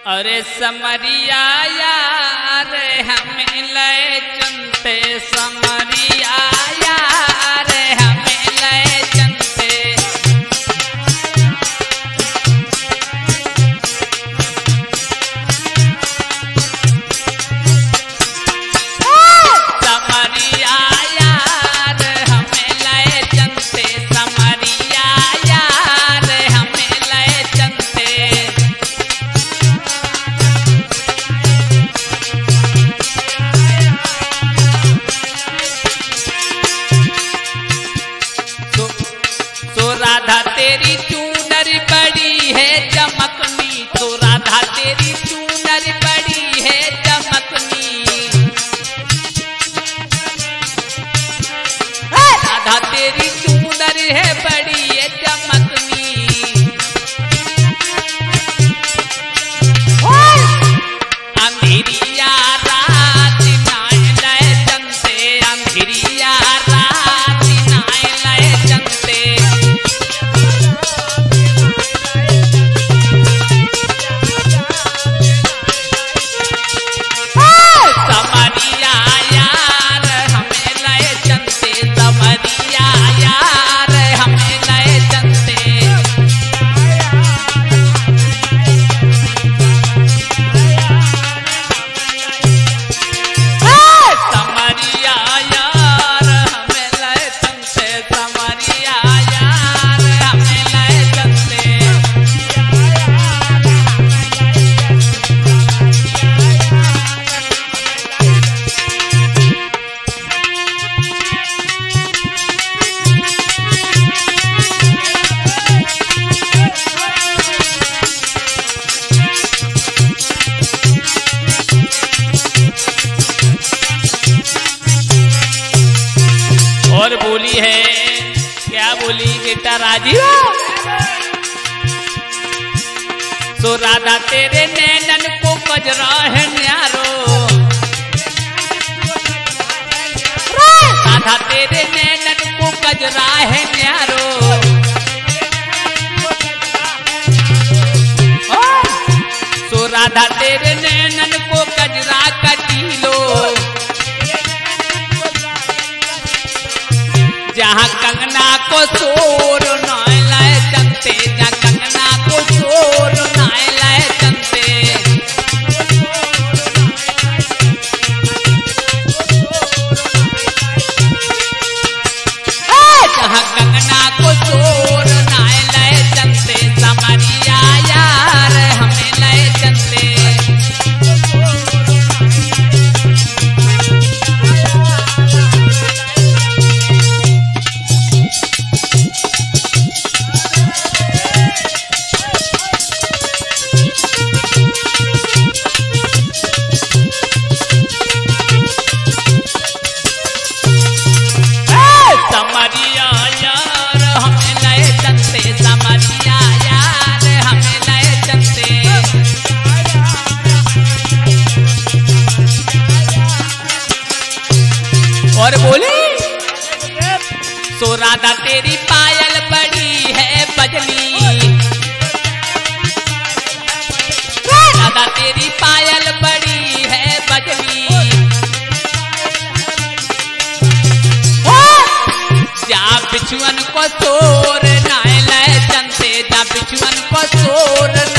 अरे समरिया यार हमें ले चलते समरिया यार हमें ले चलते समरिया यार हमें ले चलते समरिया यार हमें ले चलते राधा तेरी चूनर बड़ी है चमकनी तो राधा तेरी चूनर बड़ी है चमकनी राधा तेरी चूनर है बड़ी है चमकनी अंधेरिया रात नाय लय चलते अंधेरिया रात नाय लय चलते और बोली है क्या बोली बेटा राजी तो राधा तेरे नैनन को कजरा है न्यारो राधा तेरे नैनन को कजरा है न्यारो तो राधा तेरे नैनन को कजरा कटीलो जहाँ कंगना को शोर नाय लाए चलते जहाँ कंगना को शोर नाय लाए चलते जहाँ कंगना को शोर नाय लाए चलते समरिया यार हमें लाए चलते समरिया यार हमें लय चलते समरिया यार हमें लय चलते और बोली सो राधा तेरी पायल बड़ी है बजनी राधा तेरी पायल बड़ी है बजनी जा बिछुअन को शोर नाय लय चलते जा बिछुअन को शोर